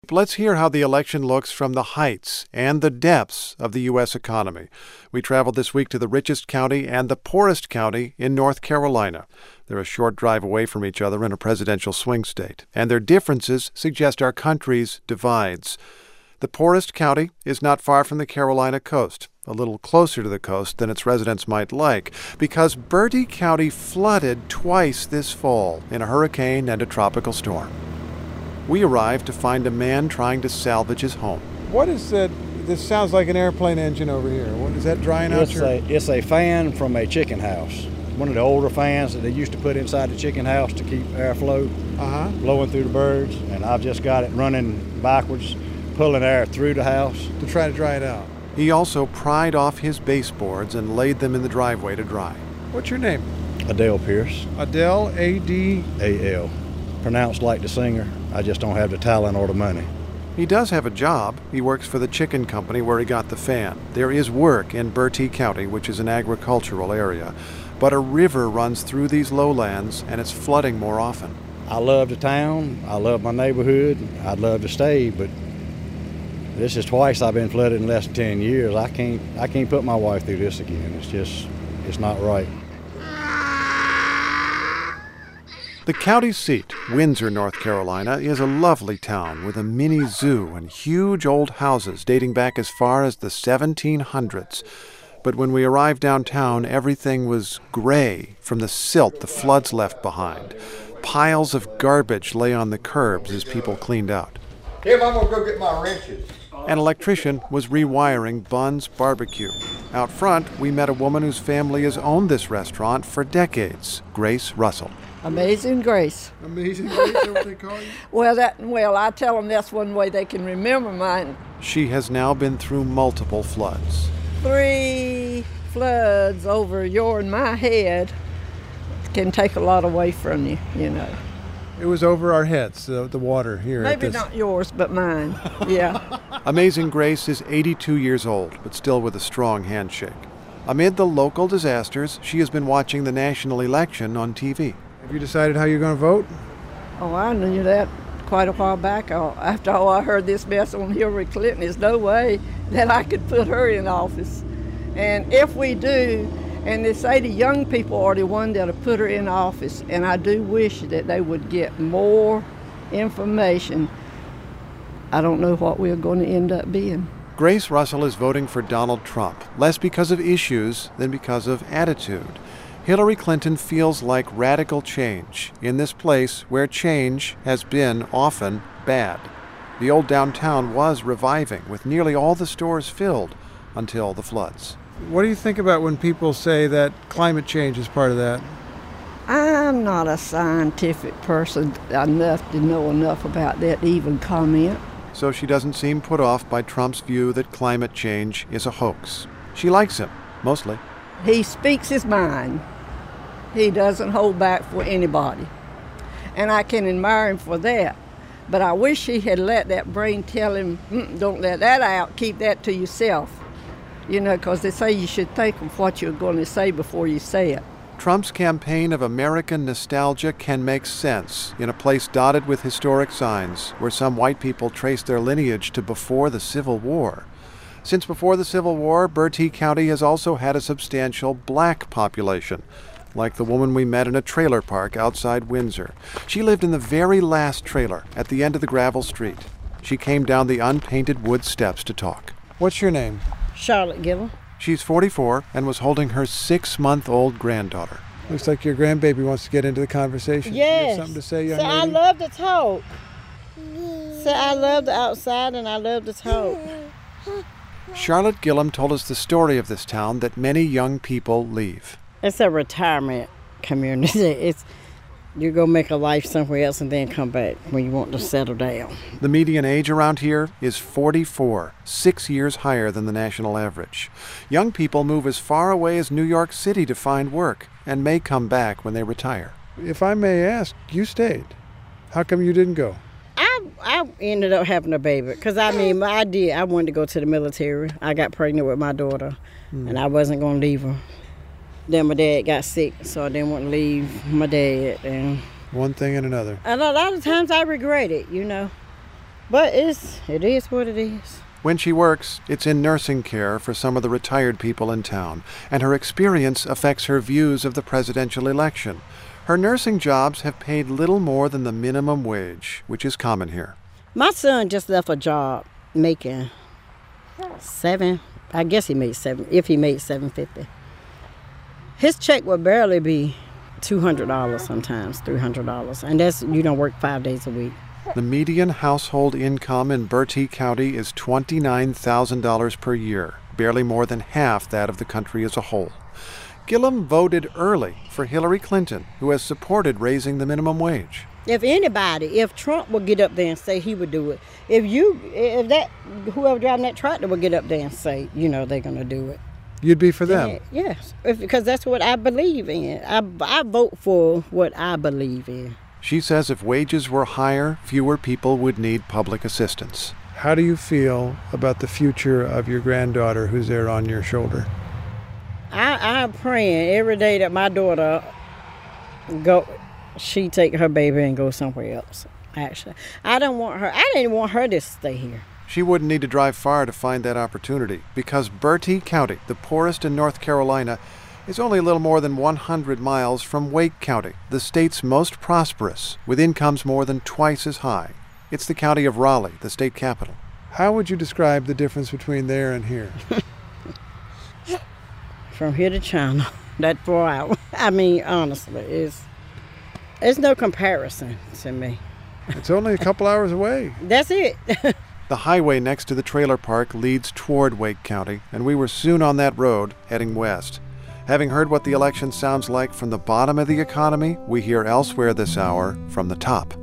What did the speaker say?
Let's hear how the election looks from the heights and the depths of the U.S. economy. We traveled this week to the richest county and the poorest county in North Carolina. They're a short drive away from each other in a presidential swing state, and their differences suggest our country's divides. The poorest county is not far from the Carolina coast, a little closer to the coast than its residents might like, because Bertie County flooded twice this fall in a hurricane and a tropical storm. We arrived to find a man trying to salvage his home. What is that? This sounds like an airplane engine over here. What is that drying out your... It's a fan from a chicken house. One of the older fans that they used to put inside the chicken house to keep airflow blowing through the birds. And I've just got it running backwards, pulling air through the house. To try to dry it out. He also pried off his baseboards and laid them in the driveway to dry. What's your name? Adele Pierce. Adele, A-D... A-L. Pronounced like the singer. I just don't have the talent or the money. He does have a job. He works for the chicken company where he got the fan. There is work in Bertie County, which is an agricultural area. But a river runs through these lowlands, and it's flooding more often. I love the town. I love my neighborhood. I'd love to stay, but this is twice I've been flooded in less than 10 years. I can't put my wife through this again. It's not right. The county seat, Windsor, North Carolina, is a lovely town with a mini zoo and huge old houses dating back as far as the 1700s. But when we arrived downtown, everything was gray from the silt the floods left behind. Piles of garbage lay on the curbs as people cleaned out. Tim, I'm going to go get my wrenches. An electrician was rewiring Bun's Barbecue. Out front, we met a woman whose family has owned this restaurant for decades, Grace Russell. Amazing Grace. Amazing Grace, is that what they call you? Well, I tell them that's one way they can remember mine. She has now been through multiple floods. 3 floods over your and my head can take a lot away from you, you know. It was over our heads, the water here. Maybe not yours, but mine, yeah. Amazing Grace is 82 years old, but still with a strong handshake. Amid the local disasters, she has been watching the national election on TV. Have you decided how you're going to vote? Oh, I knew that quite a while back. After all I heard this mess on Hillary Clinton, there's no way that I could put her in office. And if we do, and they say the young people are the ones that have put her in office, and I do wish that they would get more information. I don't know what we're going to end up being. Grace Russell is voting for Donald Trump, less because of issues than because of attitude. Hillary Clinton feels like radical change in this place where change has been often bad. The old downtown was reviving, with nearly all the stores filled until the floods. What do you think about when people say that climate change is part of that? I'm not a scientific person enough to know enough about that to even comment. So she doesn't seem put off by Trump's view that climate change is a hoax. She likes him, mostly. He speaks his mind. He doesn't hold back for anybody. And I can admire him for that. But I wish he had let that brain tell him, don't let that out, keep that to yourself. You know, because they say you should think of what you're going to say before you say it. Trump's campaign of American nostalgia can make sense in a place dotted with historic signs where some white people trace their lineage to before the Civil War. Since before the Civil War, Bertie County has also had a substantial black population, like the woman we met in a trailer park outside Windsor. She lived in the very last trailer at the end of the gravel street. She came down the unpainted wood steps to talk. What's your name? Charlotte Gillum. She's 44 and was holding her 6-month-old granddaughter. Looks like your grandbaby wants to get into the conversation. Yes. You have something to say, young lady? I love to talk. I love the outside and I love to talk. Charlotte Gillum told us the story of this town that many young people leave. It's a retirement community. You go make a life somewhere else and then come back when you want to settle down. The median age around here is 44, 6 years higher than the national average. Young people move as far away as New York City to find work and may come back when they retire. If I may ask, you stayed. How come you didn't go? I ended up having a baby because, I wanted to go to the military. I got pregnant with my daughter, and I wasn't going to leave her. Then my dad got sick, so I didn't want to leave my dad. And one thing and another. a lot of times I regret it, you know. But it is what it is. When she works, it's in nursing care for some of the retired people in town, and her experience affects her views of the presidential election. Her nursing jobs have paid little more than the minimum wage, which is common here. My son just left a job making $7. I guess he made $7, if he made $7.50. His check would barely be $200 sometimes, $300. And that's, you don't work 5 days a week. The median household income in Bertie County is $29,000 per year, barely more than half that of the country as a whole. Gillum voted early for Hillary Clinton, who has supported raising the minimum wage. If Trump would get up there and say he would do it, whoever driving that tractor would get up there and say, they're going to do it. You'd be for them? Yes, because that's what I believe in. I vote for what I believe in. She says if wages were higher, fewer people would need public assistance. How do you feel about the future of your granddaughter who's there on your shoulder? I'm praying every day that my daughter she take her baby and go somewhere else. Actually, I didn't want her to stay here. She wouldn't need to drive far to find that opportunity, because Bertie County, the poorest in North Carolina, is only a little more than 100 miles from Wake County, the state's most prosperous, with incomes more than twice as high. It's the county of Raleigh, the state capital. How would you describe the difference between there and here? From here to China, that far out. I mean, honestly, it's no comparison to me. It's only a couple hours away. That's it. The highway next to the trailer park leads toward Wake County, and we were soon on that road, heading west. Having heard what the election sounds like from the bottom of the economy, we hear elsewhere this hour from the top.